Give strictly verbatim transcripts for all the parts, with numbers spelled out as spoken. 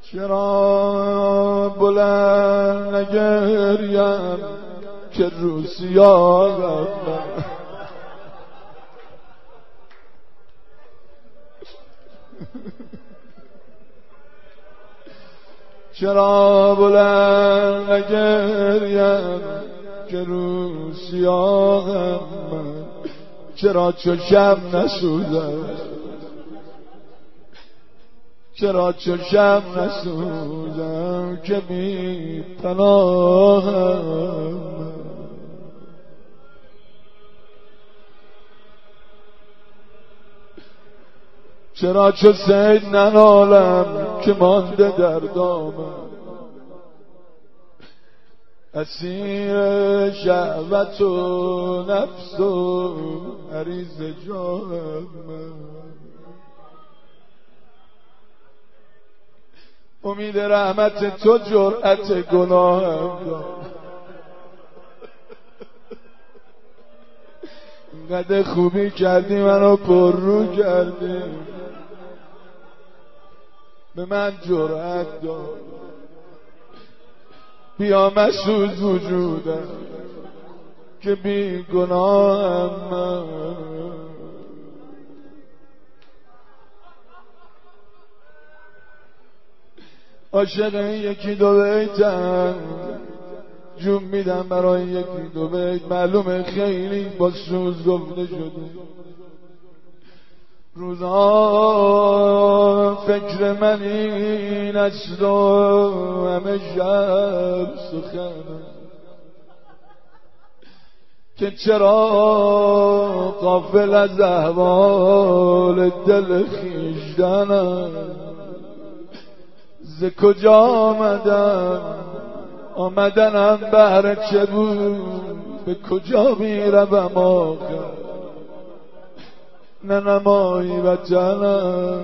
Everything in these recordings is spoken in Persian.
چرا بلند نگریم که رو سیاهم من، چرا بلند نگریم که رو سیاهم من، چرا چشم نسوزم، چرا چشم نسوزم که بی پناهم، چرا چو صید ننالم که مانده در دامم، اسیر شهوت و نفس و عریض جانم. امید رحمت تو جرأت گناهم داد، اینقدر خوبی کردی منو پر رو کردی، به من جرأت داد بیا مسوز وجودم که بی گناهم من. عاشق یکی دو بیتم جون میدم برای یکی دو بیت، معلومه خیلی با سوز گفته شده. روزا فکر من این است و همه شب سخن که چرا غافل از احوال دل خویشتنم، ز کجا آمدم آمدنم بهر چه بود، به کجا میروم آخر ننمایی وطنم.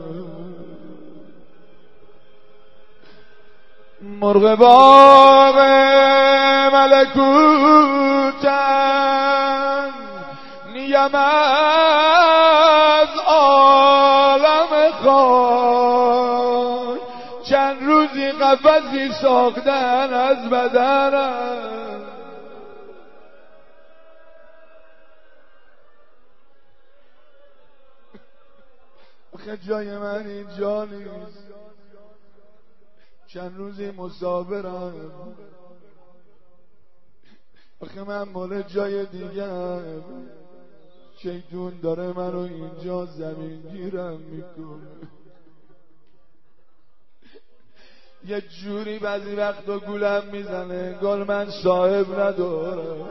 مرغ باغ ملکوتم نیم از عالم خاک، چند روزی قفسی ساختن از بدنم، آخه جای من اینجا نیست، چند روزی مسافرم، آخه من مال جای دیگم، شیطون داره منو اینجا زمین گیرم میکنه. یه جوری بعضی وقتا گولم میزنه انگار من صاحب ندارم.